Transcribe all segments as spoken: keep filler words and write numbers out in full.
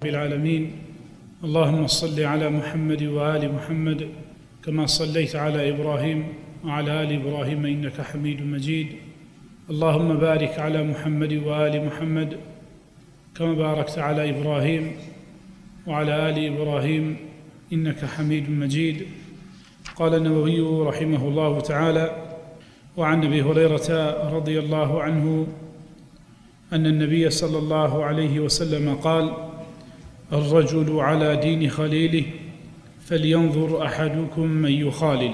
العالمين. اللهم صل على محمد وآل محمد كما صليت على إبراهيم وعلى آل إبراهيم إنك حميد مجيد. اللهم بارك على محمد وآل محمد كما باركت على إبراهيم وعلى آل إبراهيم إنك حميد مجيد. قال النووي رحمه الله تعالى: وعن أبي هريرة رضي الله عنه أن النبي صلى الله عليه وسلم قال: الرجل على دين خليله فلينظر أحدكم من يخالل.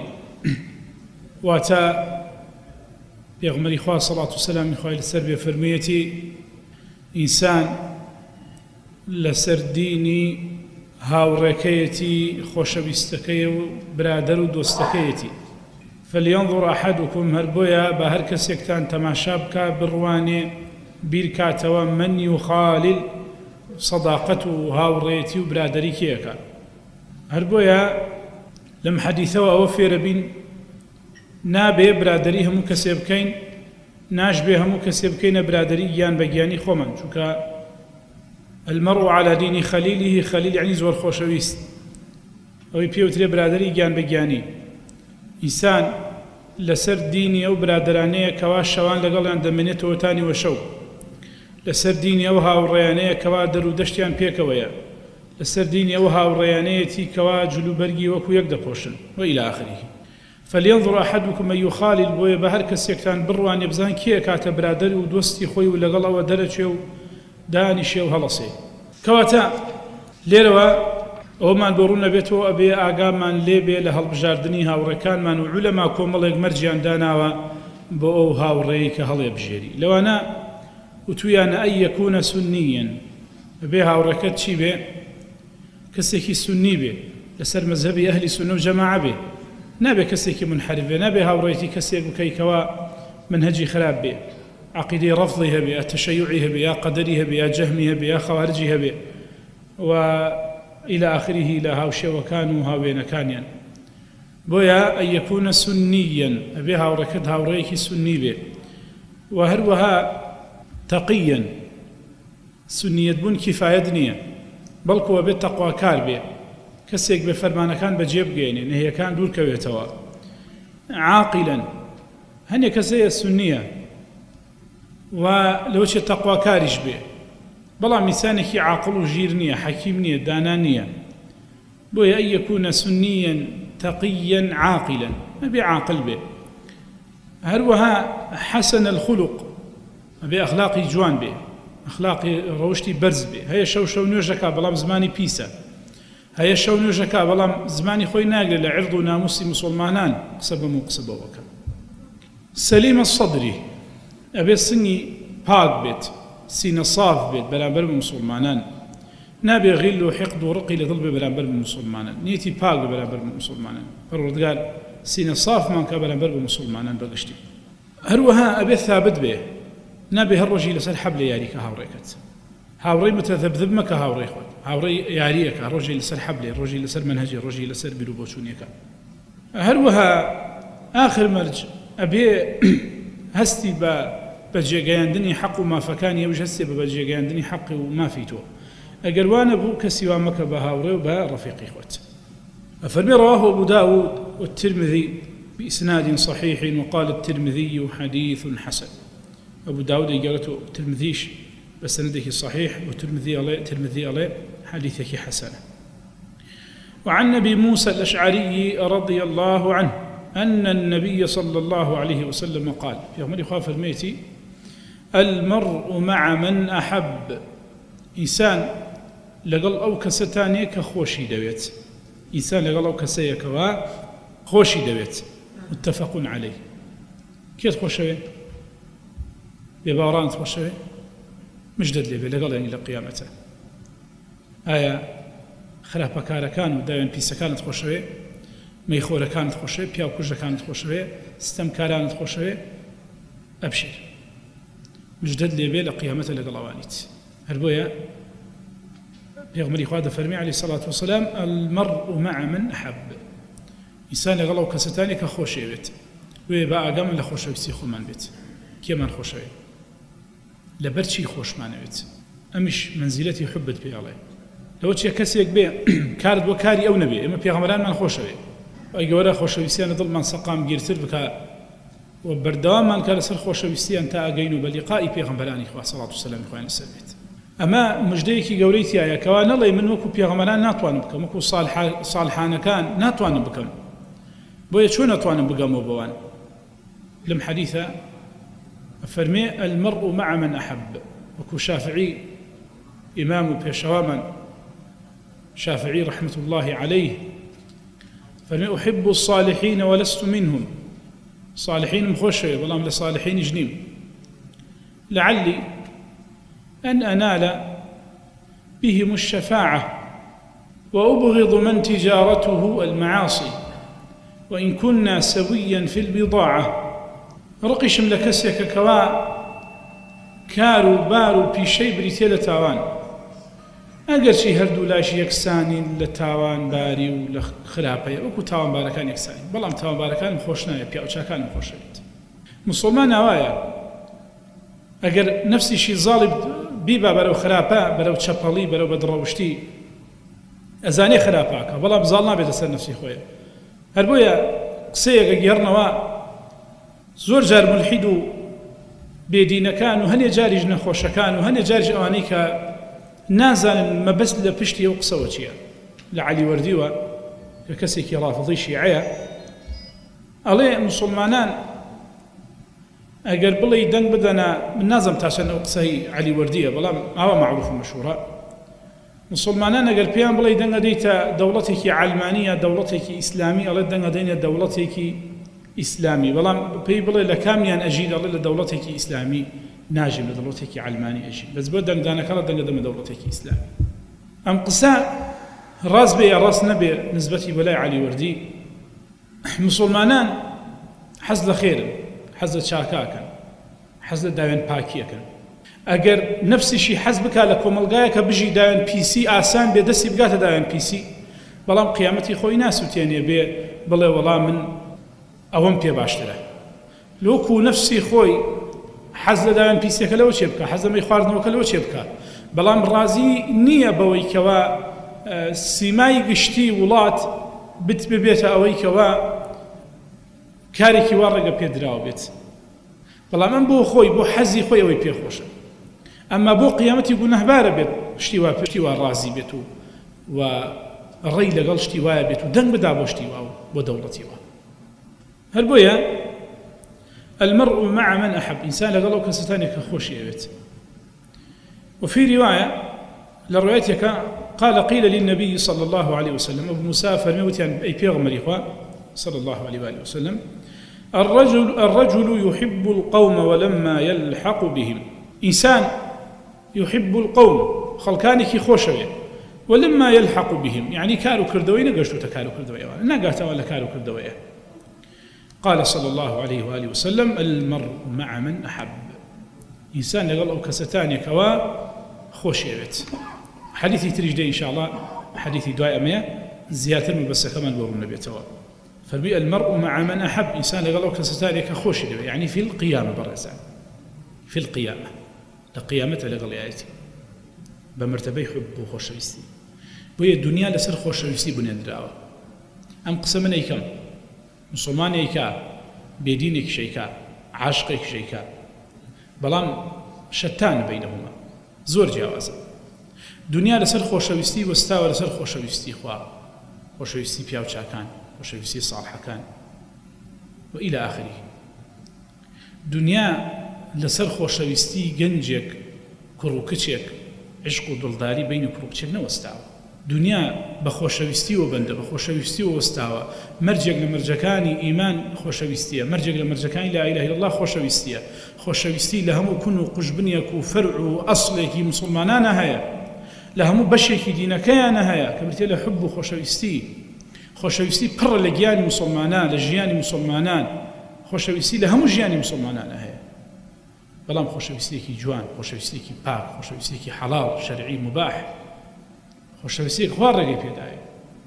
واتا پیغمبری خواه صلاة والسلام خواه لسر بفرمیتی إنسان لسر ديني هاوركيتي خوشويستكي برادر دوستكيتي. فلينظر أحدكم هربويا بهر كسيكتان تماشابكا برواني بيركاتوا من يخالل صداقته هاوريتي وبرادري كيكا. هربويا لم حديثوا أوفير بين نابي برادري همو كسيبكين ناش بي همو كسيبكين برادري يان بجياني خومن شوكا المرء على دين خليله. خليل يعني زور خوشويست أو يبيوتري برادري يان بجياني. إنسان لسر ديني أو برادرانية كواش شوان لقل عند منيتو تاني وشو لسر ديني أو هاوريانية كوا درو دشتيان بيكويا لسر ديني أو هاوريانية كوا جلو برقي وكو يقدر بوشن وإلى آخره. فلينظر أحدكم من يخالل بويا بهر كسيكتان بروان يبزان كيه كاتا برادر ودوستي خوي ولقل ودرجه دانشي وهلصي كواتا ليروا ومان برونا بيتو أبي آقامان ليبي لهالبجاردني هاوركان مانو علماء كوماليك مرجيان داناوا بو هاوريك هالي بجيري. لو أنا وتويانا أن يكون سنيا أبي هاوركات شي بي كسيكي سني بي لسر مذهبي أهل سنة وجماعة بي نابي كسيكي منحرف نابي هاوريتي كسيكو كيكوا منهجي خراب بي عقيدة رفضها بي تشيعها بي قدرها بي جهمها بي خوارجها بي وإلى آخره لا هاوشي وكانوا هاوين كانيا. بويا أن يكون سنيا أبي هاوركت هاوريكي سني بي وهروها تقيا سنية بون كفاية دنيا بلكو بالتقوى كاربي كسيك بفرمانا كان بجيب جيني نهي كان دور كويتوا عاقلا هني كسي السنية ولوش التقوى كارج به بلا مثانك عاقل وجيرنية حكيمنية دانانية. بويا أن يكون سنيا تقيا عاقلا ما بعاقل به. هروها حسن الخلق بأخلاقي جوان به أخلاقي روشتي برز به. هيا شو شو نوجكا بلام زماني بيسا هيا شو نوجكا بلام زماني خوي ناقل لعرض ناموسي مسلمانان قصبا مقصبا وكا. سليم الصدري أبي السني باق بيت سين صاف بيت برامبر مسلمانان نابي غل وحقد ورقي لطلب برامبر مسلمانان نيتي باق برامبر مسلمانان فرد قال سين صاف من كبرامبر مسلمانان بقشتي. هروها أبي ثابت به نبي هالرجي لسر حبل ياريك هاوريكت هاوري متذبذب مك هاوري خود هاوري ياريك الرجي لسر حبل الرجي لسر منهجي الرجي لسر بلوبوشونيك. هروها آخر مرج أبي هستي با بجيجاندني حق وما فكان يوجه هستي بجيجاندني حق وما فيتو أقروانا بو كسيوا مك بهاوري وبها رفيقي خوت. فالمي رواه أبو داود والترمذي بإسناد صحيح وقال الترمذي حديث حسن. أبو داود قالته ترمذيش بسنده صحيح وترمذي عليه ترمذي عليه حديثك حسنة. وعن أبي موسى الأشعري رضي الله عنه أن النبي صلى الله عليه وسلم قال في عمر خاف الميتي: المرء مع من أحب. إنسان لقل أو كستاني كخوشي دويت إنسان لقل أو كسيكوا خوشي دويت متفق عليه. كيف خوشي بباران تخشوه مجدد لي بلقل يعني لقيامته آية خلاف بكارة كانوا دائما بيسا كانت تخشوه ميخورة كانت تخشوه بياو كوجة كانت تخشوه استمكاران تخشوه أبشر مجدد لي بلقيامته لقلوانيت. هربويا بيغمري خواد فرمي عليه الصلاة والسلام: المرء مع من أحب. إنسان لقلو كستاني كخوشي بيت ويبقى أقام لخوشوه سيخو من بيت كيمان خوشوه لبرشي خوش معنويت أمش منزلتي حبت بي عليه لەوە چیە کەسێک بێ کارت بۆ کاری ئەو نەبێ ئێمە پێغەمبەرانمان خۆشەوێ ئەی گەورە خۆشەویستیانە دڵمان سەقام گیرتر بکە و بەردەواممان کە لەسەر خۆشەویستیان تا ئەگەین و بە لیقائی پێغەمبەرانی خوا سەڵات و سەلامی خوایان لەسەر بێت ئەمە مژدەیەکی گەورەی تایە کەوا نەڵێ من وەکو پێغەمبەران ناتوانم بکەم وەکو ساڵحانەکان ناتوانم بکەم بۆیە چۆن ناتوانم بگەمەوە بەوان لەم حەدیثە فەرمێ المرء مع من أحب وەکو شافعی ئیمام و پێشەوامان شافعي رحمة الله عليه فأنا أحب الصالحين ولست منهم صالحين مخوشة والله لصالحين جنيم لعلي أن أنال بهم الشفاعة وأبغض من تجارته المعاصي وإن كنا سويا في البضاعة رقشم لكسيك كوا كارو بارو في شيء بريتيل تاوان ئەگەرچی هەردوو لاشی یەکسانین لە تاوان باری و لە خراپەیە وەکو تاوان بارەکان یەکسانی بەڵام تاوان بارەکانم خۆش نایە پیاوچاکانم خۆشەوێت مسلمان ناوایە ئەگەر نەفسیشی زاڵی بیبا بەرەو خراپە بەرەو چەپەڵی بەرەو بەدڕەوشتی ئەزانێ خراپاکە بەڵام زاڵ نابێتە سەر نەفسی خۆیە هەر بۆیە قسەیەکە گێڕنەوە زۆر جار ملحید و بێدینەکان و هەنێ جاریش نەخۆشەکان و هەنێ جاریش ئەوانەی کە نازانن مەبەست لە پشتی ئەو قسەوە چییە لە عەلی وەردیوە کە کەسێکی ڕافضی شیعەیە ئەڵێ مسلمانان ئەگەر بڵێ دەنگ بدەنە من نازەم تاشەن ئەو قسەی عەلی وەردیە بەڵام ئاوا معروف و مەشهورە مسلمانان ئەگەر پێیان بڵێ دەنگ ئەدەیتە دەوڵەتێکی عەلمانیە دەوڵەتێکی ئیسلامی ئەڵێ دەنگ ئەدەینە دەوڵەتێکی ئیسلامی بەڵام پێی بڵێ لە کامیان ئەژین ئەڵێ لە دەوڵەتێکی ئیسلامی ناجم لە دەوڵەتێکی عەلمانی ئەژین بەس بۆ دەنگدانەکەڵە دەنگە دەمە دەوڵەتێکی ئیسلامی ئەم قسە ڕاست بێ یا ڕاست نەبێ نسبەتی بەلای عەلی وەردی مسلمانان حەز لە خێرن حەز لە چاکاکەن حەز لە داوێن پاکیەکەن ئەگەر نەفسیشی حەز بکا لە کۆمەلگایەکە بژی داوێن پیسی ئاسان بێ دەستی بگاتە داوێن پیسی بەڵام قیامەتی خۆی ناسووتێنێ بێ بڵێ وەڵام من ئەوەم پێ باشترە لۆکو نەفسی خۆی حەز لە داوێن پیسەکە لەوە چێ بکە حەز لەمەی خواردنەوەکە لەوە چێ بکە بەڵام ڕازی نییە بەوەی کەوا سیمای گشتی وڵات بت ببێتە ئەوەی کەوا کارێکی وا ڕێگە پێدراوە بێت بەڵام ئەم بۆ خۆی بۆ حەزی خۆی ئەوەی پێخۆشە ئەمما بۆ قیامەتی گونەهبارە بێت شتی وا پشتی وا ڕازی بێت و و ڕێی لەگەڵ شتی وایە بێت و دەنگ بدا بۆ شتی وا و بۆ دەوڵەتی وا هەر بۆیە المرء مع من أحب إنسان لقلو كستاني كخوشي أبيت وفي رواية لروايتك قال قيل للنبي صلى الله عليه وسلم أبو مسافر موت يعني أي بيغمر إخوة صلى الله عليه وآله وسلم الرجل, الرجل يحب القوم ولما يلحق بهم إنسان يحب القوم خلقانك خوشوية ولما يلحق بهم يعني كارو كردوي نقشتو تكارو كردوي نقاتا ولا كارو كردوي قال صلى الله عليه وآله وسلم المرء مع من أحب إنسان لقل أو كستاني كوا خوش يبت حديثي تريجدي إن شاء الله حديثي دعاء أمية زيادة بس كمان بورو النبي توا فالبيئة المرء مع من أحب إنسان لقل أو كستاني كخوش يبت يعني في القيامة برزان في القيامة لقيامة لقل آياتي بمرتبة حب وخوش ويستي وهي الدنيا لسر خوش ويستي بنيان دراوة أم قسمنا يكم مسلمانێکە بێدینێکیشەیکە عاشقێکیشەیکە بەڵام شەتانە بەینەهما زۆر جیاوازە دنیا لەسەر خۆشەویستی وەستاوە لەسەر خۆشەویستی خوا خۆشەویستی پیاوچاکان خۆشەویستی ساڵحەکان وإلى آخره دنیا لەسەر خۆشەویستی گەنجێک کوڕ و کچێک عشق و دڵداری بین و کوڕ و کچێک نەوەستاوە دنیا بە خۆشەویستیەوە بەندە بە خۆشەویستیەوە وەستاوە مەرجێک لە مەرجەکانی ئیمان خۆشەویستیە مەرجێک لە مەرجەکانی لا ئیلاهە ئیلەڵڵاه خۆشەویستیە خۆشەویستی لە هەموو کون و قوشبنیەک و فەرع و ئەسڵێکی موسڵمانانە هەیە لە هەموو بەشێکی دینەکەیانە هەیە کە بریتێ لە حوب و خۆشەویستی خۆشەویستی پڕە لە گیانی موسڵمانان لە ژیانی موسڵمانان خۆشەویستی لە هەموو ژیانی موسڵمانانە هەیە بەڵام خۆشەویستیەکی جوان خۆشەویستیەکی پاک خۆشەویستیەکی حەڵاڵ شەرعی مباح خۆشەویستیەک خوا ڕێگەی پێدایە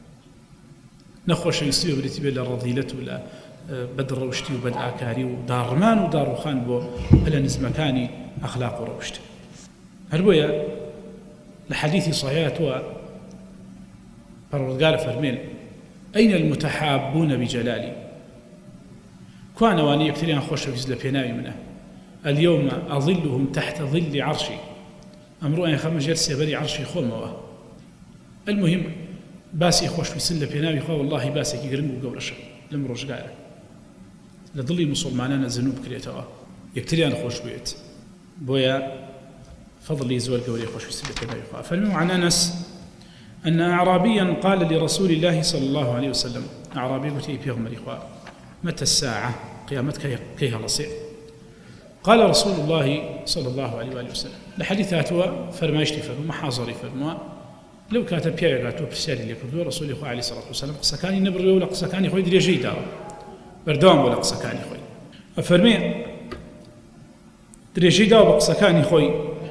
نەخۆشەویستی و بریتی بێ لە ڕەذیلەت و لە بەدڕەوشتی و بەدئاکاری و داڕمان و داڕوخان بۆ پلە نزمەکانی ئەخلاق و ڕەوشت هەر بۆیە لە حەدیثی صحیحە تۆە پەروەردگار فەرمێن ئەینە المتحابون بجلالي کوانەوانی یەکتریان خۆشەویست لە پێناوی منە اليوم أظلهم تحت ظل عرشي ئەمڕۆ ئەیان خەمە ژێر سێبەری عەرشی خۆمەوە. المهم باسی خۆشویستن لە پێناوی خوا واللهی باسێکی گرنگ و گەورەشە لەم ڕۆژگارە لە دڵی موسڵمانانە زنوو بکرێتەوە یەکتریان خۆش بێت. بۆیە فضلی زۆر گەورەی خۆشویستن لە پێناوی خوا. فەرموو عن أنس أن أعرابيا قال لرسول الله صلى الله عليه وسلم أعرابي قلت إيه بيغمري خوا متى الساعة قيامتك كيها لصيع قال رسول الله صلى الله عليه وآله وسلم لحديثاتها فرمايشتي فرموا محاضري فرموا لو كاتب بيا قاتو برسالي اللي كردوا رسول الله عليه الصلاة والسلام قسكاني نبر ولا قسكاني خوي دري جيدا بردوام ولا قسكاني خوي فرمي دري جيدا وقسكاني خوي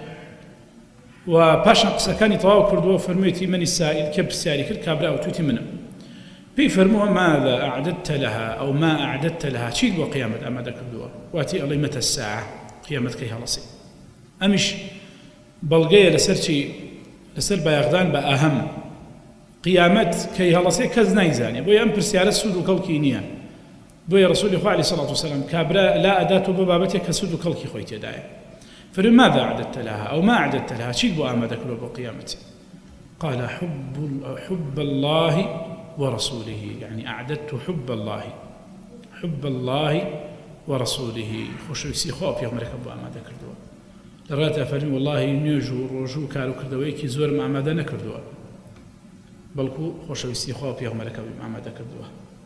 وباشا قسكاني طواو كردوا فرميتي من السائل كب السائل كل كابرا وتوتي منه بيفرموا ماذا أعددت لها أو ما أعددت لها شيء وقيامة أما ذاك الدواء واتي الله متى الساعة قيامة كيها لصي أمش بلغية لسرتي لسر بيغدان بأهم قيامة كيها لصي كزناي زاني بويا أمبر سيارة سود وكوكي نيا بويا رسول الله عليه الصلاة والسلام كابرا لا أداة ببابتها كسود وكوكي خويتي داية فماذا أعددت لها أو ما أعددت لها شيء وأما ذاك الدواء قيامتي قال حب حب الله ورسوله يعني أعددت حب الله حب الله ورسوله خوشويسي خواب يوم ركب أما ذكردوا لرات أفرمي والله نيجو روجو كارو كردويكي زور ما أما ذكردوا بلكو خوشويسي خواب يوم ركب أما ذكردوا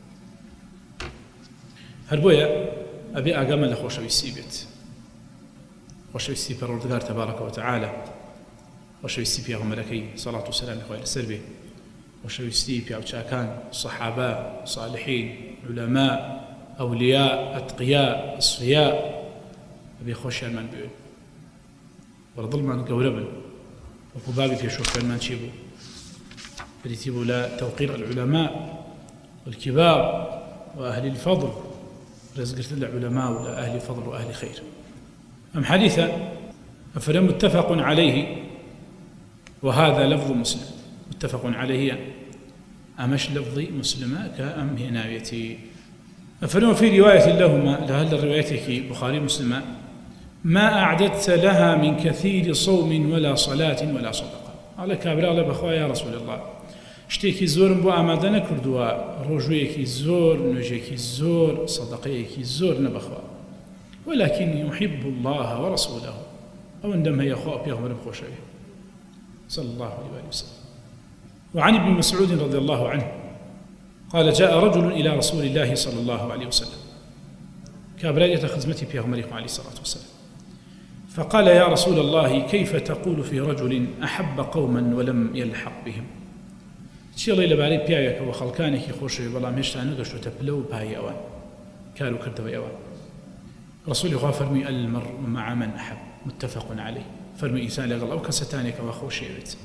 هربويا أبي أقام لخوشويسي بيت خوشويسي پروردگار تبارك وتعالى خوشويسي يوم ركي صلاة والسلام على السربي وشويستي بيوتشاكان صحابة صالحين علماء أولياء أتقياء أصفياء أبي خوشيان من بيون ورضل من قوربا وكبابي في شوف من شيبو بريتيبو لا توقير العلماء والكبار وأهل الفضل رزقت العلماء ولا أهل فضل وأهل خير أم حديثا فلم متفق عليه وهذا لفظ مسلم متفق عليه أمش لفظي مسلمة كأم هنايتي فلما في رواية لهما لهل الروايتك بخاري مسلمة ما أعددت لها من كثير صوم ولا صلاة ولا صدقة على كابر على بخوا يا رسول الله شتيكي زور بو أمادنا كردوا رجويكي زور نجيكي زور صدقيكي زور نبخوا ولكن يحب الله ورسوله أو عندما يخاف بيغمر بخوشيه صلى الله عليه وسلم. وعن ابن مسعود رضي الله عنه قال جاء رجل إلى رسول الله صلى الله عليه وسلم كابرالية خزمتي في أغمريكم عليه الصلاة والسلام فقال يا رسول الله كيف تقول في رجل أحب قوما ولم يلحق بهم شي الله إلا بعلي بيايك وخلقانك خوشي والله مشتا نقشو تبلو بهاي أوان كانوا كردوا أوان رسول الله فرمي المرء مع من أحب متفق عليه فرمي إنسان لغل أو كستانك وخوشي بيت.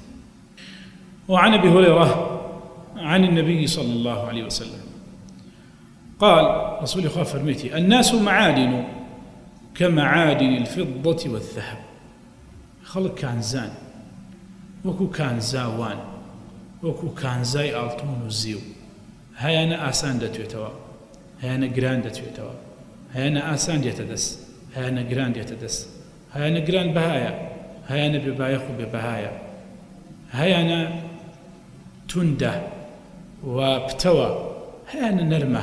وعن أبي هريرة عن النبي صلى الله عليه وسلم قال رسول الله فرميتي الناس معادن كمعادن الفضة والذهب خلق كان زان وكو كان زاوان وكو كان زاي ألطون وزيو هيانا آسان دتو يتوا هيانا جران دتو يتوا هيانا آسان يتدس هيانا جران يتدس هيانا جران بهايا هيانا ببايخو ببهايا هيانا تندة وبتوى هيانا نرمة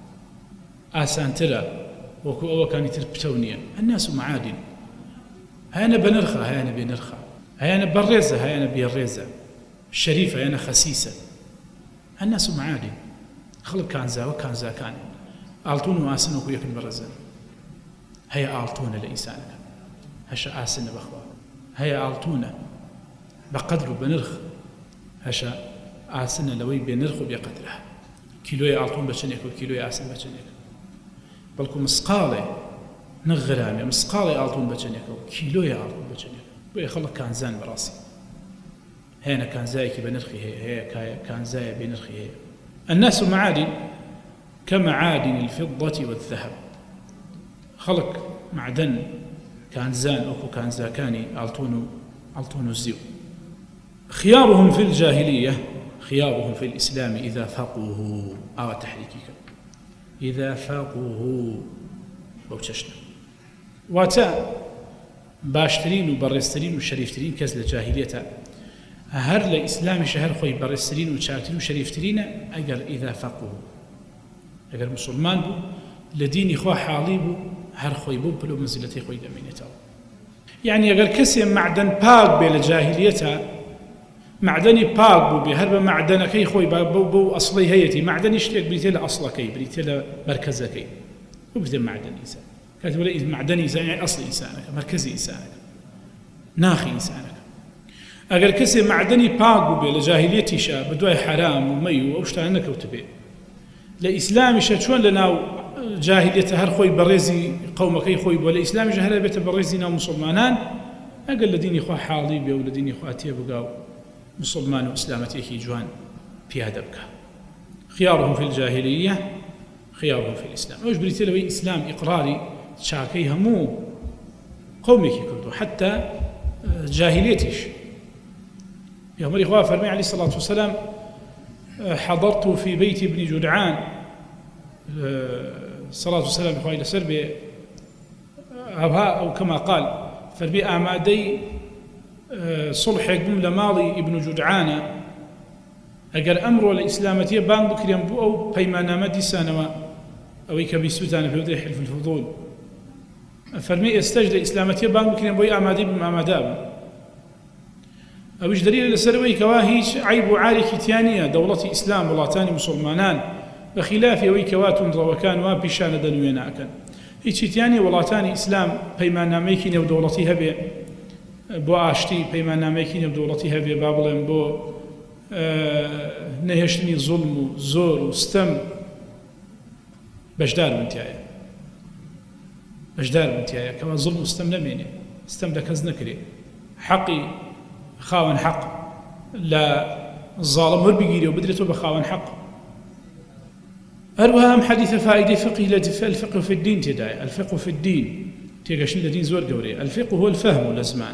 آسان ترى وكو أو كان يتر بتونيا الناس معادن هيانا بنرخى هيانا بنرخى هيانا بالريزة هيانا بالريزة الشريفة هيانا خسيسة الناس معادن خلق كان زا وكان زا كان آلتون وآسن وكو يكن برزان هيا آلتون لإنسانك هشا آسن بخوا هيا آلتون بقدر بنرخ هشا آسن لوي بنرخ بقدرها كيلوية آلتون بچنك وكيلوية آسن بچنك بلكو مسقالة نغرامي مسقالة آلتون بچنك وكيلوية آلتون بچنك بوي خلق كان زان براسي هنا كان زايك بنرخي هي هي كان زاي بنرخي هي الناس معادن كمعادن الفضة والذهب خلق معدن كان زان أو كان زاكاني ألطون ألطون الزيو خيارهم في الجاهلية خيارهم في الإسلام إذا فقهوا أو تحريكك إذا فقهوا بوششنا واتا باشترين وبرسترين وشريفترين كز لجاهلية هر لإسلام شهر خوي برسترين وشارترين وشريفترين أجر إذا فقهوا أجر مسلمان بو لدين إخوة حالي بو هر خوي بو بلو منزلتي خوي دمينته يعني أجر كسي معدن باق بين الجاهلية معدني باق بو بهرب معدنك أي خوي بو بو أصلي هيتي معدن يشترك بريتي لأصلك بريتي لمركزك وبدأ معدن إنسان كاتب لي معدن إنسان يعني أصل إنسانك مركزي إنسانك ناخي إنسانك أجر كسي معدني باق بو لجاهليتي شا بدواي حرام ومي وأوشتانك وتبي لإسلام شتون لنا جاهلية هر خوي برزي قومك أي خوي ولا إسلام جهل بيت برزينا مسلمانان أقل لدين إخوة حالي بيو لدين إخوة تيبقاو مسلمان وإسلامتي جوان في هذا بك خيارهم في الجاهلية خيارهم في الإسلام وش بريتي لو إسلام إقراري شاكيها مو قومك كردو حتى جاهليتش يا مري إخوة فرمي عليه الصلاة والسلام حضرت في بيت ابن جدعان الصلاة والسلام إخوة إلى سربي أو كما قال فربي آمادي صلح يقوم لماضي ابن جدعان أجر أمر الإسلامتية بان بكريم بو أو بيمانا مدي سانوا أو يكبي سوتان في وضع حلف الفضول فرمي استجد الإسلامتية بان بكريم بو آمادي بماماداب أو إيش دليل لسروي كواهيش عيب عاري كتيانية دولة إسلام ولاتاني مسلمانان بخلاف أو كوات روكان وبشان دنويناكا هيش كتيانية ولاتاني إسلام بيمانا ميكين ودولتي هبي بو آشتی پیمان نامێکی نێو دەوڵەتی هەبێ با بڵێن بۆ نەهێشتنی زوڵم و زۆر و ستەم بەشدار بن تایە بەشدار بن تایە کەوا زوڵم و ستەم نەمێنێ ستەم لە کەس نەکرێ حەقی خاوەن حەق لە زاڵم وەربگیرێ و بدرێتەوە بە خاوەن حەق هەروەها ئەم حەدیثە فائیدەی فقهی لە الفقه في الدين تێدایە الفقه في الدين تيجاشن الدين زور قوري الفقه هو الفهم لزمان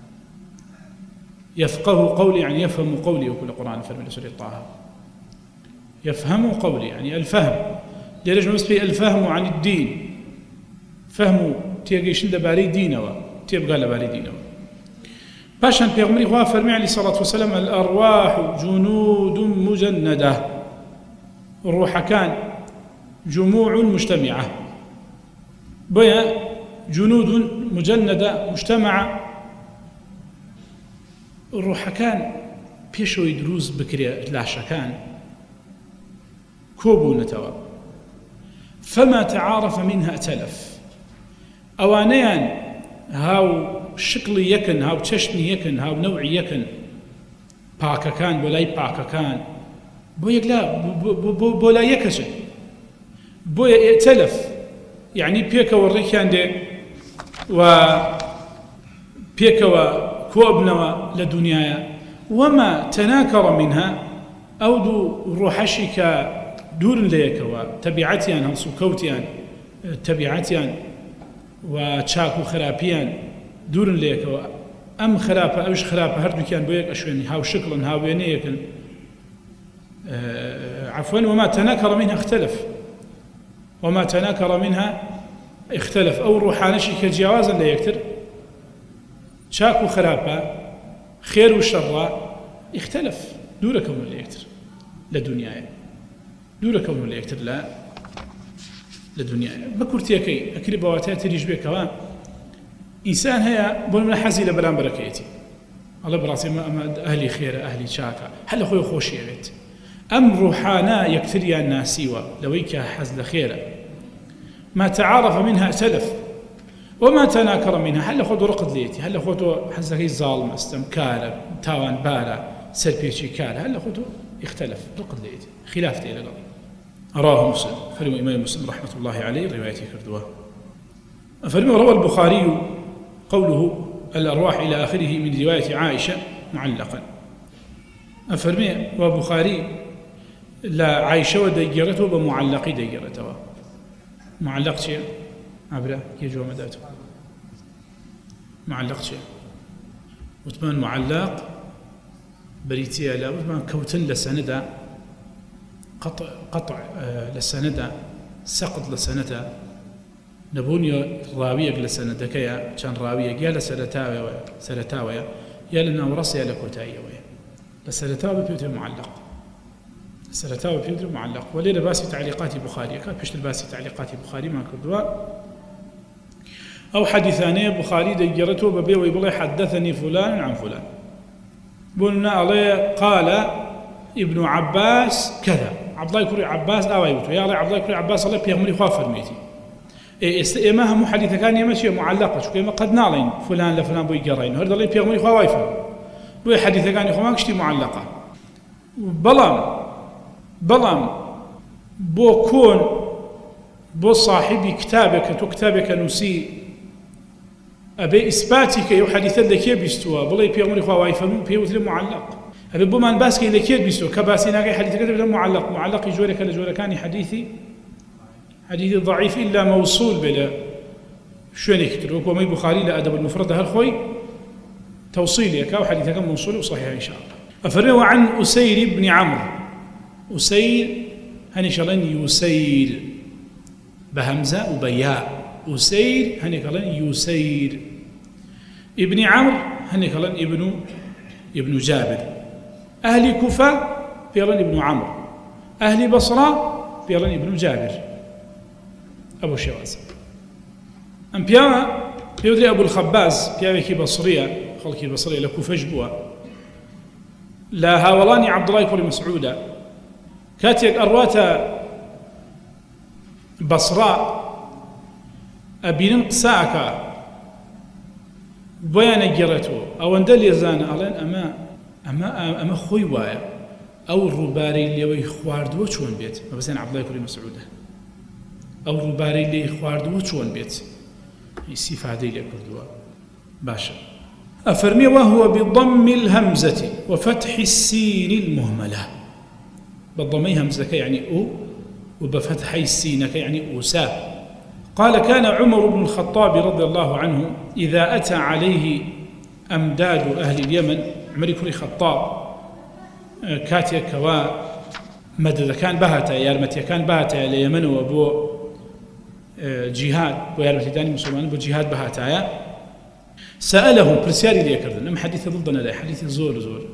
يفقه قولي يعني يفهم قولي وكل القرآن فرمي لسورة طه يفهم قولي يعني الفهم ليرج نسبي الفهم عن الدين فهم تيجاشن دباري دينه تيبقى لباري دينه باشان بيغمري هو فرمي عليه الصلاة والسلام الأرواح جنود مجندة الروح كان جموع مجتمعة بيا جنود مجندة مجتمعة الروح كان بيشو يدروز بكري لاشا كان كوبو نتوا فما تعارف منها اتلف أوانيان هاو شكلي يكن هاو تششني يكن هاو نوعي يكن باكا كان بولاي باكا كان بو يقلا بولا يكشن بو يتلف يعني بيكا والريكان دي و بيكوا كوبنوا لدنيايا وما تناكر منها أو دو روحشك دور ليكوا تبعتيان هنسو كوتيان تبعتيان وشاكو خرابيان دور ليكوا أم خرابة أوش خرابة هردو كان بويك أشويني هاو شكلا هاو بينيكن أه عفوا وما تناكر منها اختلف وما تناكر منها اختلف أو روحانشي كجوازا لا يكتر شاك وخرابة خير وشر اختلف دور كون لا يكتر لدنياي دور كون لا يكتر لا لدنياي بكرتيكي أكري بواتات ريج بكوا إنسان هيا بول من حزي لبلان بركيتي الله براسي ما أهلي خير أهلي شاكا هل أخوي خوشي بيت أم روحانا يكتر يا الناسيوا لويك حز لخيره ما تعارف منها ائتلف وما تناكر منها هل خذوا رقد ليتي هل خذوا حزكي ظالم استمكار تاوان بالا سربيشي كار هل خذوا اختلف رقد ليتي خلاف الى قضيه رواه مسلم فلم الامام مسلم رحمه الله عليه روايته كردوه فلم روى البخاري قوله الارواح الى اخره من روايه عائشه معلقا افرمي وبخاري لا عائشه وديرته بمعلق ديرته معلق شيء عبره يجوا مداته معلق شيء وثمان معلق بريتيا لا ما كوتن لسندا قطع قطع لسندا سقط لسندا نبوني راوية لسندا كيا كان راوية يا لسلتاوي سلتاوي يا لنا ورص يا لكوتاية لسلتاوي بيوتر معلق سلتاوي بيوتر معلق وليل باسي تعليقات بخاري كان بيشتل باسي تعليقات بخاري ما كردوا أو حديثانية بخاري دجرته ببي ويبلي حدثني فلان عن فلان قلنا عليه قال ابن عباس كذا عبد الله يكري عباس أو يبتو يا الله عبد الله يكري عباس الله بيغمري خواه فرميتي إيه ما هم حديث كان يمشي معلقة شو كيما قد نالين فلان لفلان بوي قرين هذا الله بيغمري خواه وايفر بوي حديث كان يخو ما كشتي معلقة بلام بلام بو كون بو صاحبي كتابك تو كتابك نسي أبي إثباتك يو حديثا لكي بيستوى بلي بيغمري خواه وايفر بيوتر معلق أبي بمان باسكي لكي بيستوى كباسينا غير حديث كتاب معلق معلق يجورك لجورك كان حديثي حديث ضعيف إلا موصول بلا شو نكتر وكما البخاري لا أدب المفرد هالخوي توصيل يكاو حديث كان موصول وصحيح إن شاء الله أفروا عن أسير بن عمرو أسير هني شلن يسير بهمزة وبياء أسير هني كلن يسير ابن عمرو هني كلن ابن ابن جابر أهل كوفة بيرن ابن عمرو أهل بصرة بيرن ابن جابر أبو شواز أم بياما بيودري أبو الخباز بياوكي بصرية خلقي بصرية لكوفة جبوا لا هاولاني عبد الله يكون مسعودة كاتيك أرواتا بصراء أبين قساك بيان جرته أو أندل يزان ألين أما أما أما خوي وايا أو الرباري اللي وي خواردو شون بيت بس أنا عبد الله يكون مسعودة أو الرباري اللي خواردو شون بيت يصيف هذه اللي كردوا باشا أفرمي وهو بضم الهمزة وفتح السين المهملة بالضمي همزة يعني أو وبفتح السين يعني أوسا قال كان عمر بن الخطاب رضي الله عنه إذا أتى عليه أمداد أهل اليمن عمر كل خطاب كاتيا كوا مدد كان بهتا يارمتي كان بهتا اليمن وبو جهاد ويارمتي داني مسلمان بو جهاد بهتا سأله برسياري لي كردن أم حديث ضدنا لا حديث زور زور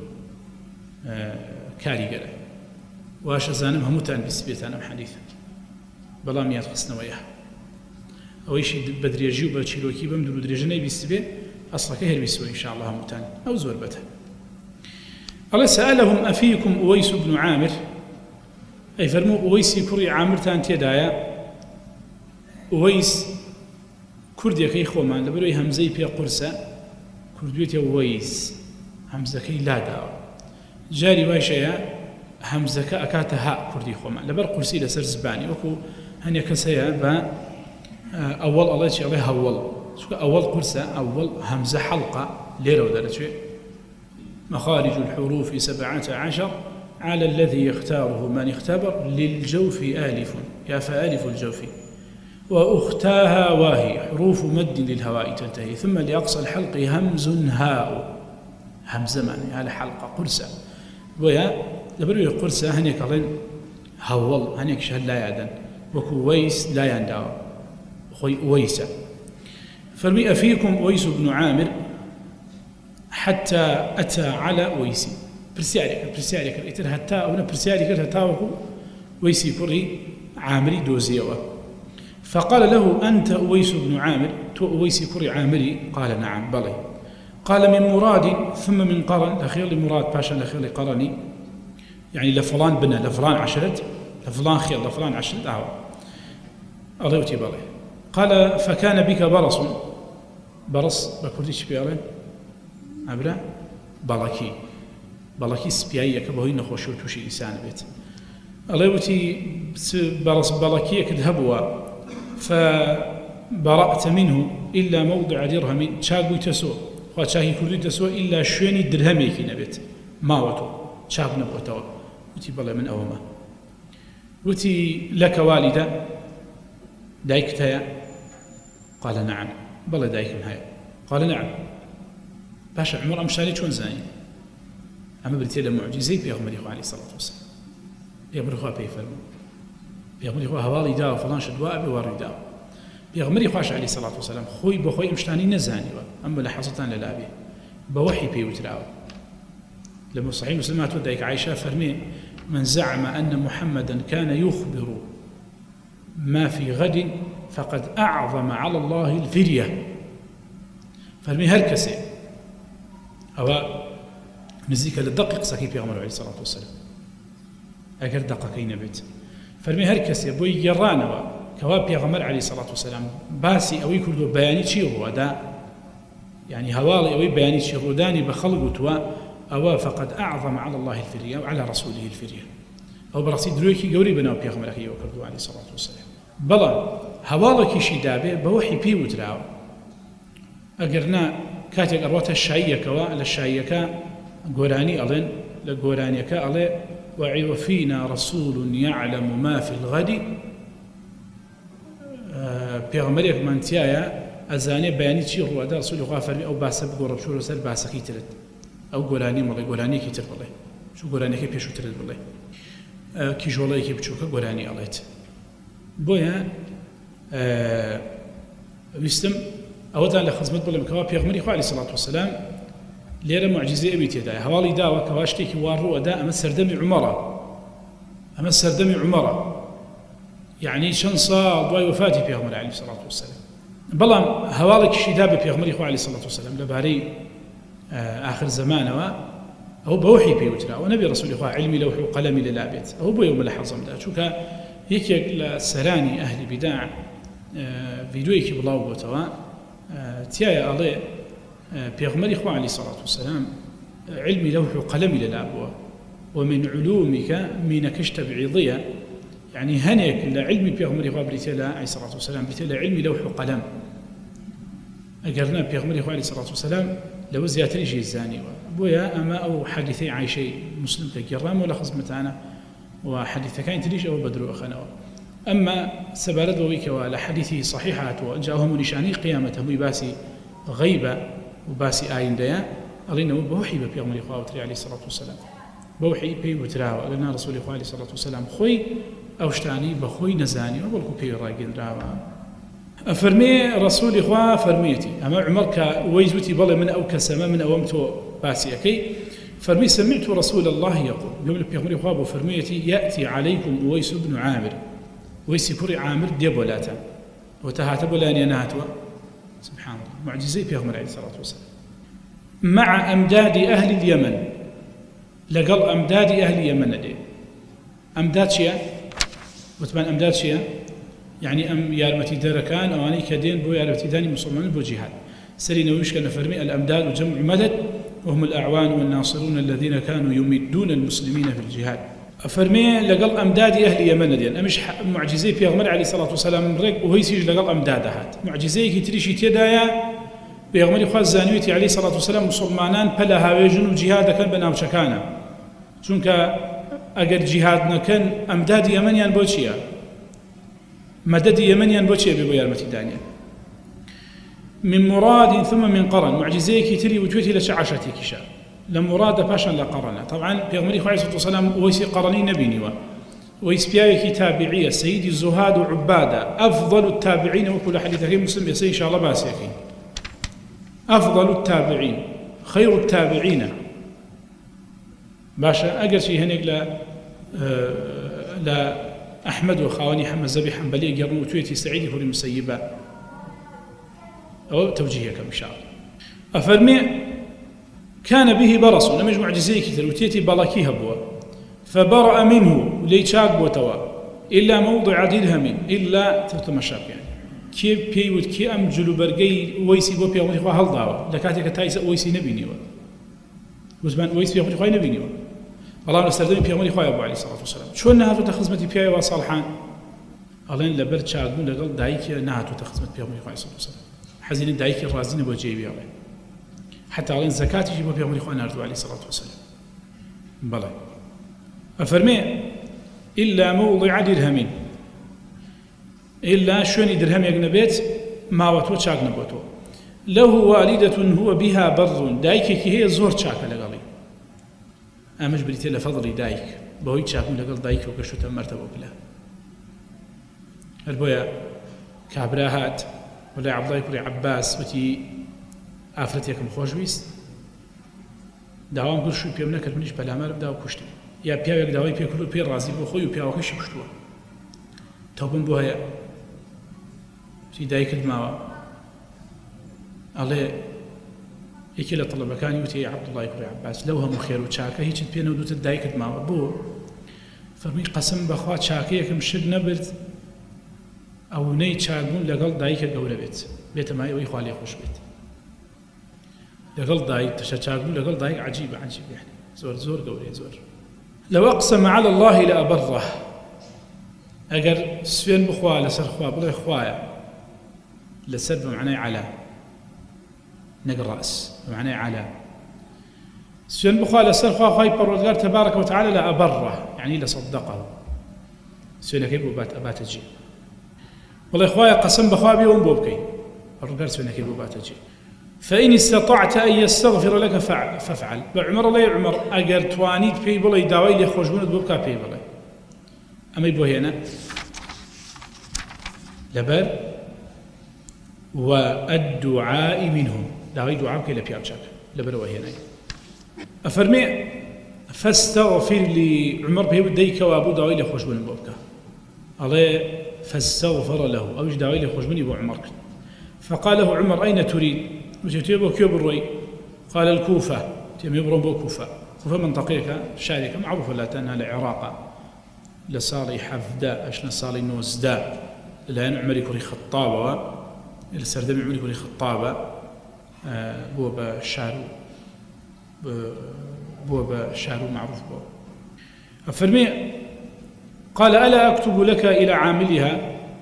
كاري قال واش زانم هموتان بسبيت أنا حديث بلا ميات خصنا وياه أو شيء بدري يجيب بتشيلوكي بمدلو درجني بسبيت أصلا كهر بيسوي إن شاء الله هموتان أو زور بته الله سألهم أفيكم أويس بن عامر أي فرموا أويس كري عامر تان تيدايا أويس كردي كي خوما لبروي همزي بيا قرصة كرديتي أويس همزة كي لا دا جاري واشيا همزة كأكاتها كردي خوما لبر قرصي لسر زباني وكو هنيا كسيا با أول الله يشي عليه أول أول قرصة أول همزة حلقة ليرو درجة مخارج الحروف سبعة عشر على الذي يختاره من اختبر للجوف آلف يا فآلف الجوف وأختاها واهي حروف مد للهواء تنتهي ثم لأقصى الحلق همز هاء همز معنى على حلقة قرصة ويا لبرو قرصة هنيك قلن هول هنيك شهد لا يعدن وكويس لا يندعو خوي ويسة فرمي أفيكم ويس بن عامر حتى أتى على ويسي برسيارك برسيارك إتر حتى أو برسيارك حتى ويسي كري عامري دوزيوه فقال له أنت أويس بن عامر تو أويس كري عامري قال نعم بلي قال من مراد ثم من قرن أخير لمراد باشا الأخير لقرني يعني لفلان بنا لفلان عشرت لفلان خير لفلان عشرت أهو أضيوتي بلي قال فكان بك برص برص بكرديش بيالين عبرا بلكي بلكي سبيعية كبهوي نخوشو توشي لسان بيت أضيوتي برص بلكي كذهبوا فبرأت منه إلا موضع درهم شاقوي تسوى وشاهي كردي تسوى إلا شويني درهمي كي نبت ماوتو شاق نبوتو وتي بلا من أوما وتي لك والدة دايكتها قال نعم بلا دايك هاي قال نعم باشا عمر أمشالي شون زاني ئەمە بریتێ لە معجزەی پێغەمبەری خوا عەلەیهی سەڵات وەسەلام. پێغەمبەری خوا پێی فەرموو، پێغەمبەری خوا هەواڵی داوە فڵان شت وا بێ وەڕووی داوە. پێغەمبەری خواشە عەلەیهی سەڵات وەسەلام خۆی بە خۆی ئەم شتانی نەزانیوە، ئەمە لە حەزتان لەلا بێ، بە وەحی پێی وتراوە. لما صحيح مسلم توديك عائشة فرمي من زعم أن محمدا كان يخبر ما في غد فقد أعظم على الله الفرية. فرمي هركسي أو نزيك للدقيق سكي في غمر عليه الصلاة والسلام أجر دقيقين بيت. فرمي هركسي بوي يرانا كواب في غمر عليه الصلاة والسلام باسي أو يكل بياني شيء هو دا يعني هوالي أو بياني شيء هو داني بخلق وتوا أو فقد أعظم على الله الفرية وعلى رسوله الفرية أو برسي درويكي قوري بناو بيغمر أخي وكردو عليه الصلاة والسلام. بلا هوالكي شي دابي بوحي بي وتراو أقرنا كاتك أروات الشاية كوا للشاية كا قوراني ألين لقوراني كا ألين وعي فينا رسول يعلم ما في الغد بيغمريك من تيايا أزاني بياني تشي هو دا رسول الله فرمي أو باسب قرب شو رسل باسكي ترد أو قراني مالي قراني كي تر بالله شو قراني كي بيشو ترد بالله أه كي جولاي كي بتشوكا قراني أليت بويا أه ويستم أودا لخدمت بالله مكوا بيغمري خو عليه الصلاة والسلام ليرة معجزة أبي تدا هوالي داوا كواشتي كي وارو أدا أما سردمي عمره أما سردمي عمره يعني شن صار دواي وفاتي بيغمري عليه الصلاة والسلام بلا هوالك شداب بيغمري خو عليه الصلاة والسلام لباري آخر زمانه أو بوحي بيوترا ونبي رسول الله علمي لوح وقلمي للابد أو بو يوم لحظم ده شو كا هيك لسراني أهل بداع فيديوهيك بلاو بوتوا تيايا عليه بيغمري خو عليه الصلاة والسلام علمي لوح وقلمي للابد ومن علومك من كشت بعضية يعني هنيك لعلمي بيغمري خو عليه الصلاة والسلام بتلا علمي لوح وقلم أجرنا بيغمري خو عليه الصلاة والسلام لو زياتري شيء الزاني بويا أما أو حديثي عايشي مسلم تجرام ولا خزمتانا وحديث كان تريش أو بدر أخنا أما سبارد ويك ولا حديثي صحيحات وجاءهم نشاني قيامته باسي غيبة وباسي آين ديا أرينا بوحي بيغمر إخوة عليه الصلاة والسلام بوحي بي وتراوى لنا رسول الله عليه الصلاة والسلام خوي أوشتاني بخوي نزاني وبلكو بي راقين راوى أفرمي رسول إخوة فرميتي أما عمرك ويزوتي بلا من أو كسما من أومتو باسي أكي فرمي سمعت رسول الله يقول قبل بيغمر إخوة فرميتي يأتي عليكم أويس بن عامر ويس كوري عامر ديبولاتا وتهاتب لان يناتوا سبحان الله معجزي بيغمر عليه الصلاة والسلام مع أمداد أهل اليمن لقل أمداد أهل اليمن دي أمداد شيا وتبان أمداد شيا يعني أم يارمتي دركان أو أني كدين بو يارمتي داني مسلمان بو جهاد سرينا ويشكل فرمي الأمداد وجمع مدد وهم الأعوان والناصرون الذين كانوا يمدون المسلمين في الجهاد فرمي لقل أمداد أهل يمن دين أمش معجزي بيغمر عليه الصلاة والسلام رق وهي سيج لقل أمداد هات معجزي كي تريشي تدايا بيغمر خاص زانيوتي عليه الصلاة والسلام مسلمانان بلا هاويجن وجهاد كان بناو شكانا چونك أجر جهادنا كان أمداد يمنيان بوشيا مدد يمنيان بوشيا بيبو يارمتي دانيا من مراد ثم من قرن معجزي كي تري وجوتي لشعشتي كشا لمراد باشا لقرنا طبعا بيغمر عليه الصلاة والسلام ويسي قرني نبيني ويس بياي تابعية سيدي الزهاد وعبادة أفضل التابعين وكل حديث في مسلم يسي إن شاء الله باسيكي أفضل التابعين خير التابعين باشا أقل شيء هناك لا أه لا أحمد وخواني حمد زبي حنبلي قرنوا تويتي سعيدي هو المسيبة أو توجيهك إن شاء الله أفرمي كان به برص لم يجمع معجزي كثير وتيتي بلاكي هبوا فبرأ منه ليشاق وتوا إلا موضع درهم إلا تتمشاق يعني كي بيود كي أم جلو برقي ويسي بو بيغمر إخوة هل داوا لكاتك تايسا ويسي نبيني وزمان ويسي بيغمر إخوة نبيني الله نستردمي بيغمر إخوة أبو عليه الصلاة والسلام شو نهاتو تخزمتي بيغي وصالحان ألين لبر شاقون لقل دايكي نهاتو تخزمت بيغمر إخوة عليه الصلاة والسلام حزين دايكي الرازين بو جيبي عليه حتى على زكاة يجيبوا بيغمر إخوان أرضو عليه الصلاة والسلام بلى أفرمي إلا موضع درهم إلا شوني درهم يقنبيت ما وتو تشاك نبوتو له والدة هو بها بر دايكي كي هي زور تشاك لقالي ئەمەش بریتێ لە فەضڵی دایک بەهۆی چاکبوون لەگەڵ دایک و گەشتە مەرتەبە بلا هەر بۆیە کابرا هات وەلای عەبدوڵای کوڕی عەباس وتی ئافرەتێکم خۆشویست داوام کرد شووی پێم نەکرد منیش پەلامار بدا و کوشتم یا پیاوێک داوای پێ کرد و پێ ڕازی بۆ خۆی و پیاوەکەشی کوشتووە تەوبەم بۆ هەیە وتی دایکت ماوە ئەڵێ یەکێ لە تەڵەبەکانی وتی عەبدوڵای کوڕی عەباس لەو هەموو خێر و چاکە هیچت پێ نەودوتت دایکت ماوە بۆ فەرمووی قەسەم بەخوا چاکەیەکم شت نەبرد ئەوەی چاکبوون لەگەڵ دایکە گەورە بێت بێتە مای ئەوەی خوا لێ خۆش بێت لەگەڵ دایک تشە چاکبوون لەگەڵ دایک عەجیبە عەجیب یعنی زۆر زۆر گەورەیە زۆر لەو ئەقسەمە عەلە الله لەئەبەڕە ئەگەر سوێن بخوا لەسەر خوا بڵێ خوایە لەسەر بمعنای عەلا نەک ڕەس بمعنای عەلا سوێن بخوا لەسەر خوا خوای پەروەردگار تەبارەکە وتەعالە لەئەبەڕە یعنی لەصەدەقە سوێنەکەی بۆ بات ئەباتە جێ بڵێ خوایە قەسەم بەخوا بێ ئەوم بۆ بکەین پەروەردگار سوێنەکەی بۆ باتە جێ فإن استطعت أن يستغفر لك فافعل بعمر الله عمر أجر توانيت في بلي داوي لي خوشبون بوبكا في بلي أما يبو هنا لبر والدعاء منهم داوي دعاء كي لبيا بشاك لبر وهنا أفرمي فاستغفر لي عمر به بديك وأبو داوي لي خوشبون بوبكا الله فاستغفر له أوش داوي لي خوشبون يبو عمر فقال له عمر أين تريد وتيبو كيو بالروي قال الكوفة تيبو بو كوفة كوفة منطقية شاركة معروفة لا تنها العراق لصالي حفداء أشنا صالي نوزداء لأن عمري كوري خطابة السردم عمري كوري خطابة بو بشارو بو بشارو معروف بو أفرمي قال ألا أكتب لك إلى عاملها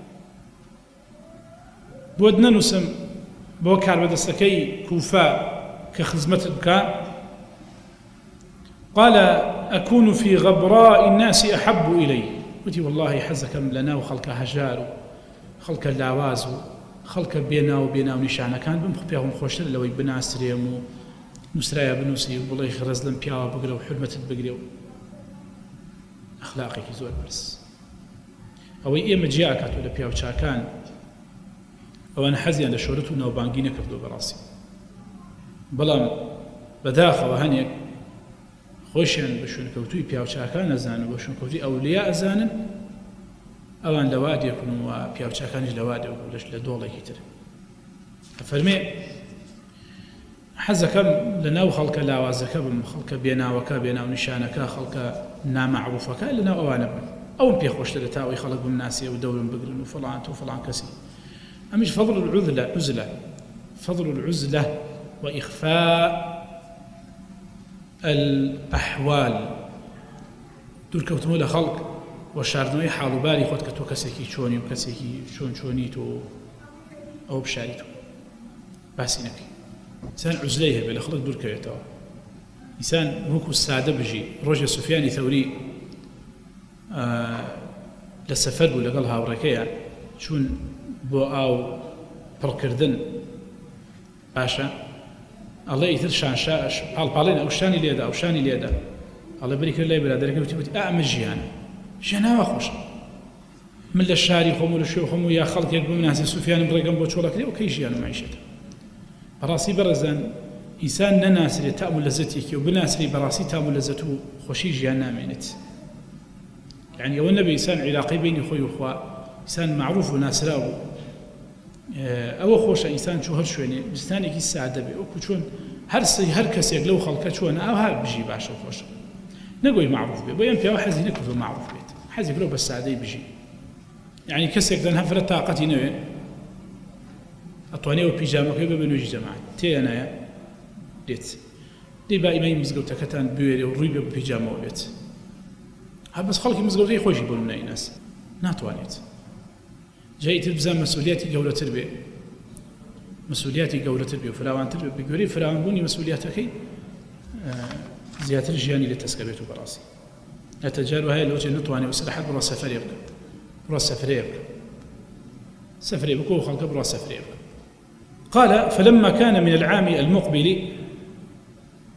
بودنا نسم بۆ کاربەدەستەکەی کوفە کە خزمەتت بکە قال أكون في غبراء الناس أحب إلي وتي والله حزكم لنا وخلق هجار خلق لاواز خلق بينا وبينا ونشانا كان بمخبيهم خوشتر لو بناسريم ونسرايا بنوسي والله خرز لم بياوا بقرا وحرمة بقرا أخلاقي زور برس أو إيما جياكات ولا بياو شاكان وأنا حزين لشورته نوبانجينا كردو براسي بلام بداخل وهنيك خوشين بشون كوتوي بياو شاكان أزان وبشون كوتوي أولياء أزان أوان لوادي يكونوا بياو شاكان لوادي ولاش لدولة كتير فرمي حزكم لناو خلق لاوازك بم خلق بينا وكا بينا ونشانك خلق نامعروفك لنا أوانا أو بيخوش تلتاوي خلق بالناس ودول بقرن وفلان وفلان كسي أمش فضل العزلة عزلة فضل العزلة وإخفاء الأحوال دور كوتمو لخلق وشاردنوي حالو بالي خود كتو كسيكي شوني وكسيكي شون شونيتو أو بشاريتو باسينك إنسان عزليه بلا خلق دور كويتو إنسان وكو السادة بجي رجل سفياني ثوري آه لسفر ولا قالها وركيا شون بۆ ئاو پڕکردن باشە ئەڵێ ئیتر شانشاش پاڵپاڵێن ئەو شانی لێدا ئەو شانی لێدا ئەڵێ بری کرد لای برادەرەکەی وتی وتی ئەمە ژیانە ژیاناوە خۆشە من لە شاری خۆم و لە شوێ خۆم و یا خەڵکێک بمناسی سوفیانم ڕێگەم بۆ چۆڵەکرێ و کەی ژیان و معیشەتە بەڕاستی بەڕێزان ئینسان نەناسرێت تام و لەزەتێکی و بناسری بەڕاستی تام و لەزەت و خۆشی ژیان نامێنێت یعنی ئەوە نەبێ ئینسان عیلاقەی بینی خۆی و خوا إنسان معروف وناسراو أو خوش إنسان شو هالشويني بستاني كي السعادة بي أو كشون هر سي هر كسيك لو خلقة شون أو هر بيجي باشا خوش نقول معروف بي بيان في واحد حزين يكون معروف بيت حزين لو بس سعادة بيجي يعني كسيك ذن هفرة طاقتي نوين أطواني وبيجامة كيف بنوجي جماعة تي أنا يا ديت دي بقى ما يمزقوا تكتان بيري وريبي بيجامة وبيت بس خلقي مزقوا زي خوش يقولون أي ناس ناتوانيت جايت بزام مسؤولياتي جولة تربية مسؤولياتي جولة تربية وفراوان تربية بيقولي فراوان بوني مسؤولياتك آه زيادة الجياني للتسكبيت براسي أتجارو هاي الوجه نطواني وسلاحات برا سفر يبقى برا سفر يبقى سفر يبقى وخلق برا سفر يبقى قال فلما كان من العام المقبل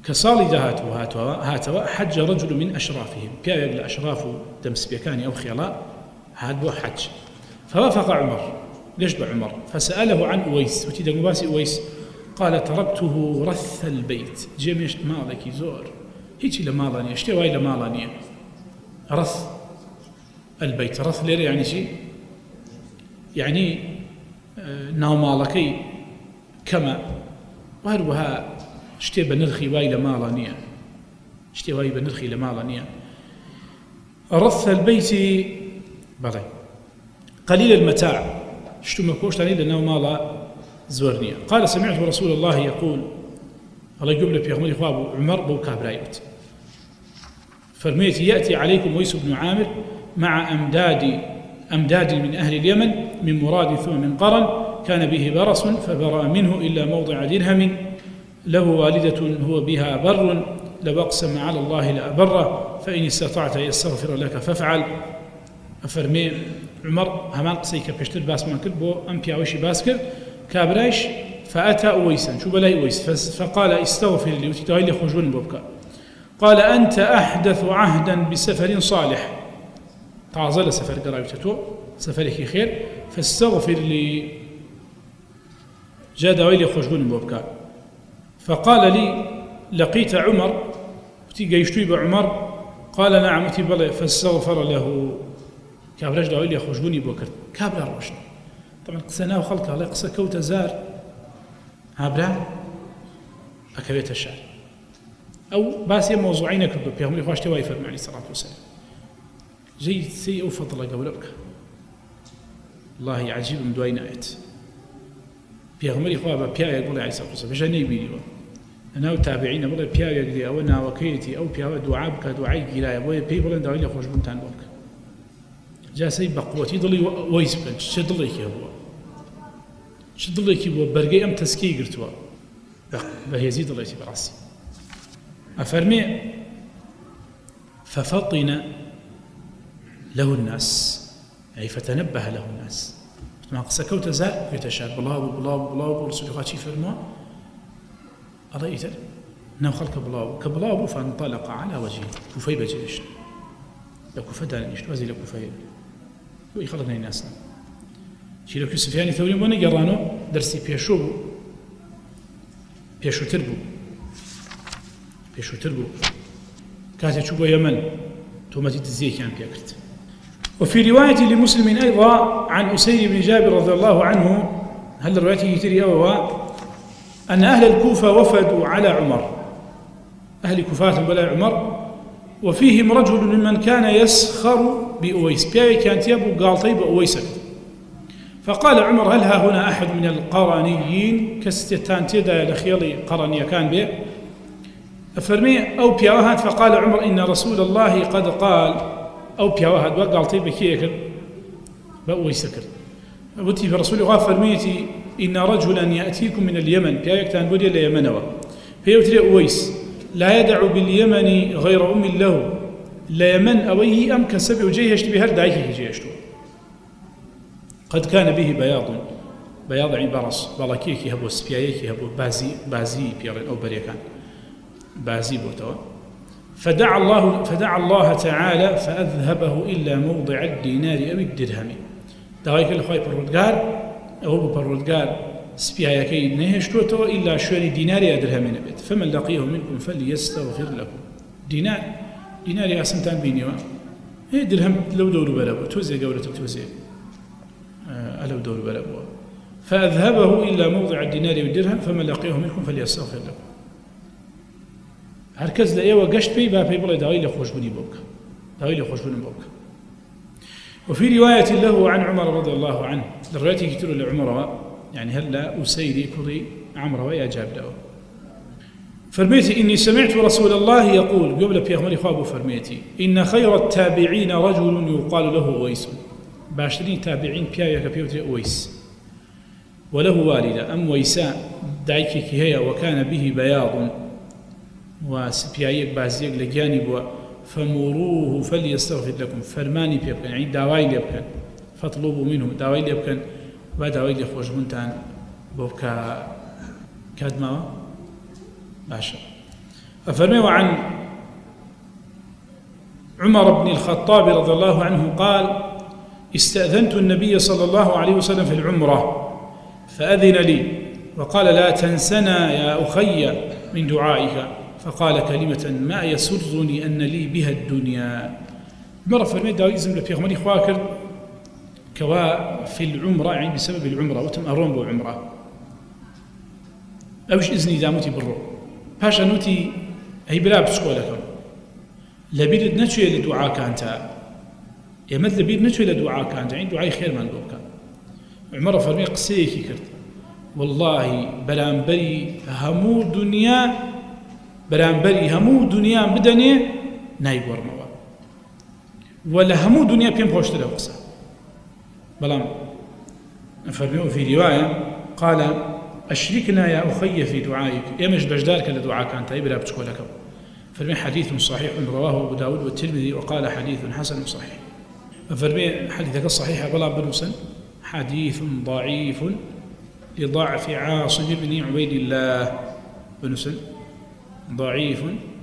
كصالي دهاتوا هاتوا هاتوا حج رجل من أشرافهم بيا يقل أشراف دمس بيكاني أو خيلاء هاد حج فوافق عمر ليش عمر فسأله عن أويس وتيدا مباسي أويس قال تركته رث البيت جيميش مالك زور هيك لمالانية اشتي واي لمالانية رث البيت رث ليرة يعني شيء يعني ناو مالكي كما وهروها اشتي بنرخي واي لمالانية اشتي واي بنرخي لمالانية رث البيت بلي قليل المتاع شتو مكوش تاني لناو مالا زورنية قال سمعت رسول الله يقول الله يقول لك يا أخواني خواب عمر بو كابرايوت فرميت يأتي عليكم ويس بن عامر مع أمداد أمداد من أهل اليمن من مراد ثم من قرن كان به برص فبرأ منه إلا موضع درهم له والدة هو بها بر لبقسم على الله لأبره فإن استطعت يستغفر لك فافعل أفرمي عمر همان قصيك بيشتر باس ما كرد بو أم بياوشي باسكر كابرايش فأتى أويسا شو بلاي أويس فقال استغفر لي وتتوهي لي خجون بوبك قال أنت أحدث عهدا بسفر صالح تعظل سفر قرايبتتو سفرك خير فاستغفر لي جاء دويلي خجون بوبك فقال لي لقيت عمر وتيجي يشتوي بعمر قال نعم وتي فاستغفر له كابراش دويلي خجوني بوكر كابرا روشن طبعا قسناه خلق على قصة كوت زار هابرا أكبيت الشعر أو باسي موضوعين كردو بيغمري خواش تواي فرمي عليه الصلاة والسلام جيد سي أو فضل قولك الله عجيب من دوين آيات بيغمري خواه بيا يقول عليه الصلاة والسلام بجاني بيني أنا وتابعين بقول بيا يقولي أو أنا وكيتي أو بيا دعابك دعاي قراية بوي بي بقول دعاي خوش بنتان بوك جا سي بقوتي ضلي ويس بنت شدلي كي هو شدلي كي هو برقي أم تسكي قرتوا بهيزيد الله يتي براسي أفرمي ففطن له الناس أي فتنبه له الناس ما قسكوت زار يتشار بلاو بلاو بلاو رسول الله شي فرموا الله يتر نو خلق بلاو كبلاو فانطلق على وجهه كفي بجيش لكفى دانيش توزي لكفى ويخلقنا الناس شي لو سفيان ثوري وانا قرانو درسي بيشو بيشو تربو بيشو تربو كاتي تشوبو يمن تومتي تزيه كان بيكرت وفي رواية لمسلم أيضا عن أسير بن جابر رضي الله عنه هل روايته تري أوى أن أهل الكوفة وفدوا على عمر أهل كوفة بلا عمر وفيهم رجل ممن كان يسخر بأويس بياي كانت يبو قالطي بأويس فقال عمر هل ها هنا أحد من القرانيين كستتان تيدا لخيالي قرانية كان به أفرمي أو بياوهات فقال عمر إن رسول الله قد قال أو بياوهات وقالطي بكي يكر بأويس كر أبوتي في رسول الله فرميتي إن رجلا يأتيكم من اليمن بيايك تنبودي ليمنوا فيوتري أويس لا يدع باليمن غير أم له لا يمن أويه أم كسب وجيهش بهر دايكي جيشتو قد كان به بياض بياض عين برص بلاكيكي هبو سبيايكي هبو بازي بازي بيرين أو بريكان بازي بوتوا فدعا الله فدعا الله تعالى فأذهبه إلا موضع الدينار أو الدرهم دايك الخاي برودغار أو برودغار سبيايكي نهشتوتو إلا شوني دينار أو درهم نبت فمن لقيه منكم فليستغفر لكم دينار دينار يا سنتان بينيوا هي درهم لو دور بلابو توزي قولة توزي ألو دور بلابو فأذهبه إلا موضع الدينار والدرهم فمن لقيه منكم فليستغفر لكم هركز لأيوة قشت بي بابي بلا داوي لي خوش بني بوك داوي لي خوش بني بوك وفي رواية له عن عمر رضي الله عنه الرواية كتير لعمر يعني هلا أسيري كري عمر ويا جاب له فرميتي إني سمعت رسول الله يقول قبل بيغمري خوابه فرميتي إن خير التابعين رجل يقال له أويس باشرين تابعين بيايا كبيوتري أويس وله والدة أم ويساء دايكي هي وكان به بياض وسبيايك بازيك لجانب فمروه فليستغفر لكم فرماني بيبكن يعني داواي ليبكن فاطلبوا منه داواي ليبكن وداواي ليخوش بنتان بوبكا كادما باشا أفرمي وعن عمر بن الخطاب رضي الله عنه قال استأذنت النبي صلى الله عليه وسلم في العمرة فأذن لي وقال لا تنسنا يا أخي من دعائك فقال كلمة ما يسرني أن لي بها الدنيا. مرة فرمي داويزم لبيغمري خواكر كوا في العمرة يعني بسبب العمرة وتم أرون بو عمرة أوش إذني داموتي برو باشا نوتي هي بلا بسكولكم لبيد نتشوي لدعاء كانتا يمد لبيد نتشوي لدعاء كانتا عين دعاء خير من دوكا. عمر فرمي قسيكي كرت والله بلانبري همو دنيا بلانبري همو دنيا بدني نايب ورموا ولا همو دنيا بين بوشت له قصة بلان فرمي في رواية قال أشركنا يا أخي في دعائك يمش بجدارك لدعاء كانتا بلا بسكولكم. فرمي حديث صحيح رواه أبو داود والترمذي وقال حديث حسن صحيح. فرمي حديثك الصحيح بلا بنوسن حديث ضعيف لضعف عاصم بن عبيد الله بنوسن ضعيف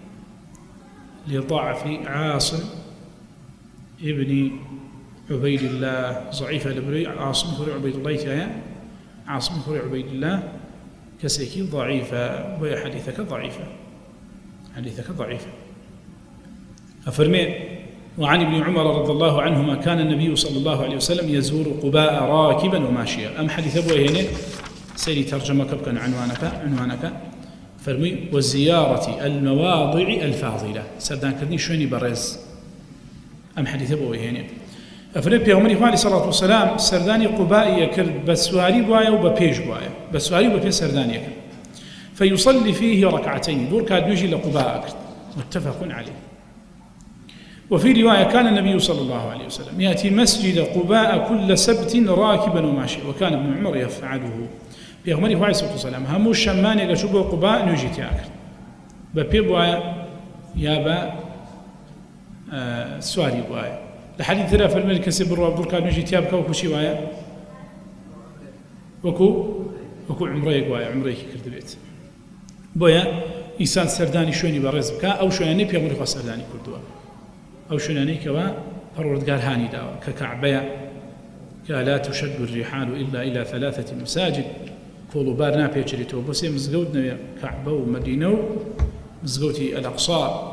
لضعف عاصم ابن عبيد الله ضعيف لبري عاصم كوري عبيد الله تايا عاصم كوري عبيد الله كسيكي ضعيفة ويا حديثك ضعيفة حديثك ضعيف. أفرمي وعن ابن عمر رضي الله عنهما كان النبي صلى الله عليه وسلم يزور قباء راكبا وماشيا. أم حديث أبوه هنا سيري ترجمة كبكا عنوانك عنوانك فرمي وزيارة المواضع الفاضلة سردان كردني شوني برز. أم حديث أبوه هنا أفرمي بيغمري عليه الصلاة والسلام سرداني قباء يكرد بسواري بوايا وببيج بوايا بسواري وببيج سرداني يكرد فيصلي فيه ركعتين دور كاد يجي لقباء أكرد متفق عليه. وفي رواية كان النبي صلى الله عليه وسلم يأتي مسجد قباء كل سبت راكبا وماشيا وكان ابن عمر يفعله. بيغمري عليه الصلاة والسلام همو الشمان يقشبه قباء نجي تأكل ببيب وايا يابا آه سواري وايا لحديث ثلاثة الملك سبر وعبدال كاد نجي تأبكا وكو شي وايا وكو وكو عمريك وايا عمريك كرد بيت بويا إنسان سرداني شويني برز بكا أو شويني بيغمري خوا سرداني كردوا أو شويني كوا پروردگار هاني داوا ككعبية كلا تشد الرحال إلا إلى ثلاثة مساجد كولو بارنا بيجريتو بس مزغودنا كعبة ومدينة مزغوتي الأقصى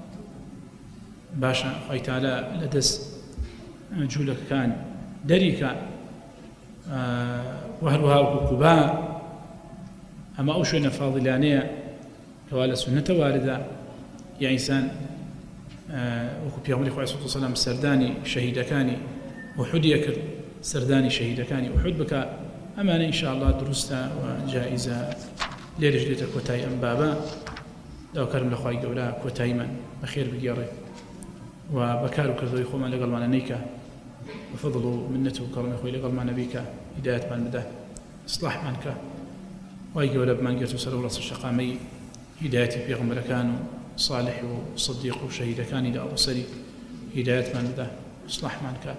باشا خوي تعالى لدس جولك كان دريكا آه وهلوها وقباء أما أوشونا فاضلانية كوالا سنة واردة يا إنسان آه وكو بيغمري خوي صلى الله عليه وسلم سرداني شهيد كاني وحد يكر سرداني شهيد كاني وحد بك أمانة إن شاء الله درستا وجائزة لرجلية كوتاي أم بابا لو كرم لخواي قولا كوتاي من بخير بقياري وبكارو كردوي خوما لقل معنا نيكا وفضلوا منته وكرم أخوي لقل معنا بيكا هداية من بدا إصلاح منك واي قولا بمن قلتو سر ورص الشقامي هدايتي بيغمر كانوا صالح وصديق وشهيد كان إلى أبو سري هداية من بدا إصلاح منك.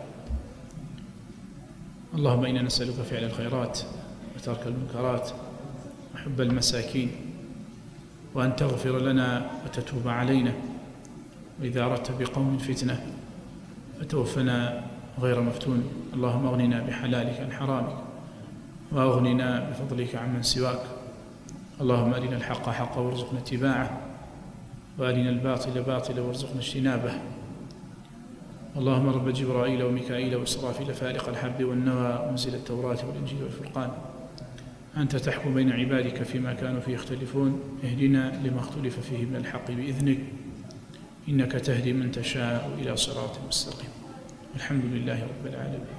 اللهم إنا نسألك فعل الخيرات وترك المنكرات وحب المساكين وأن تغفر لنا وتتوب علينا وإذا أردت بقوم فتنة فتوفنا غير مفتون. اللهم أغننا بحلالك عن حرامك وأغننا بفضلك عمن سواك. اللهم أرنا الحق حقا وارزقنا اتباعه وأرنا الباطل باطلا وارزقنا اجتنابه. اللهم رب جبرائيل وميكائيل وإسرافيل فالق الحب والنوى ومنزل التوراة والإنجيل والفرقان أنت تحكم بين عبادك فيما كانوا فيه يختلفون اهدنا لما اختلف فيه من الحق بإذنك إنك تهدي من تشاء إلى صراط مستقيم. الحمد لله رب العالمين.